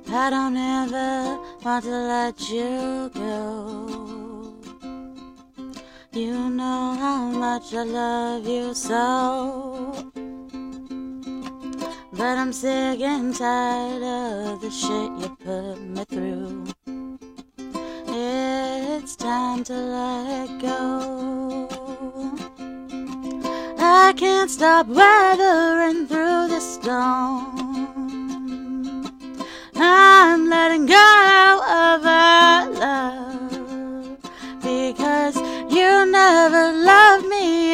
I don't ever want to let you go. You know how much I love you so. But I'm sick and tired of the shit you put me through. It's time to let go. I can't stop weathering through the storm. I'm letting go of our love, because you never loved me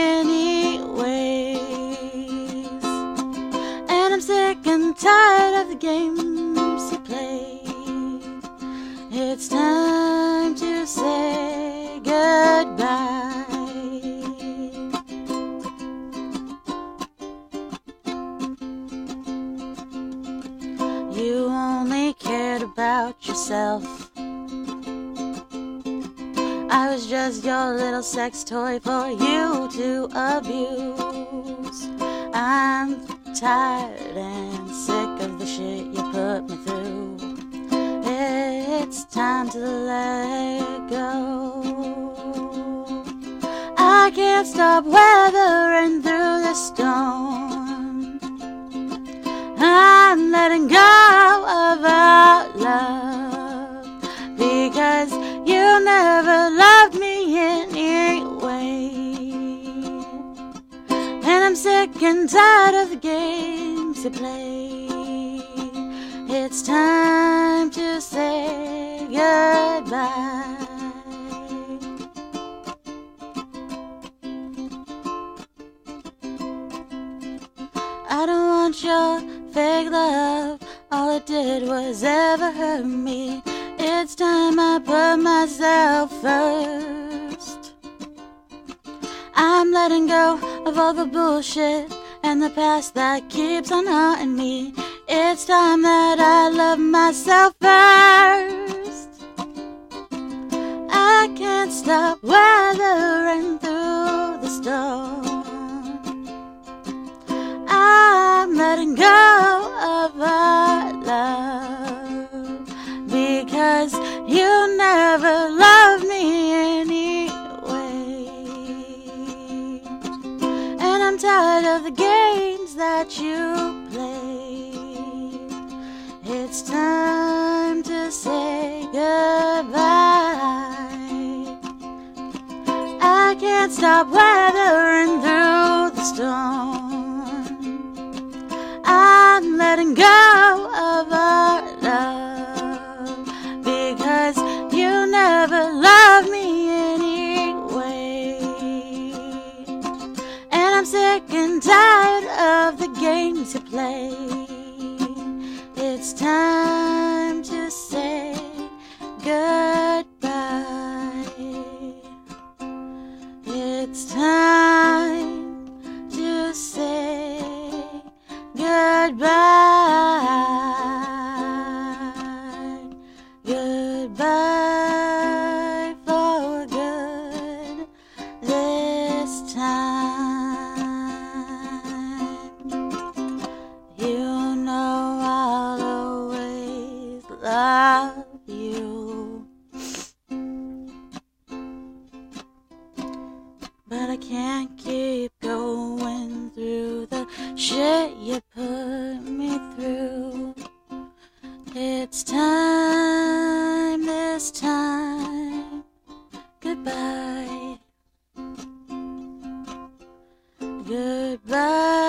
anyways. And I'm sick and tired of the games you play. It's time to say goodbye. You only cared about yourself. I was just your little sex toy for you to abuse. I'm tired and sick of the shit you put me through. It's time to let go. I can't stop weathering through the storm. I'm letting go of our love, because you never loved me anyway. And I'm sick and tired of the games you play. It's time to say goodbye. I don't want your fake love. All it did was ever hurt me. It's time I put myself first. I'm letting go of all the bullshit and the past that keeps on haunting me. It's time that I love myself first. I can't stop weathering through the storm. I'm letting go of our love, because you never loved me anyway. And I'm tired of the games that you play. It's time to say goodbye. I can't stop weathering through the storm. I'm letting go of our love, because you never loved me anyway. And I'm sick and tired of the games you play. It's time to say goodbye. It's time to say goodbye. Goodbye for good this time. You know I'll always love you, but I can't keep going through the shit you put me through. It's time, this time, goodbye. Goodbye.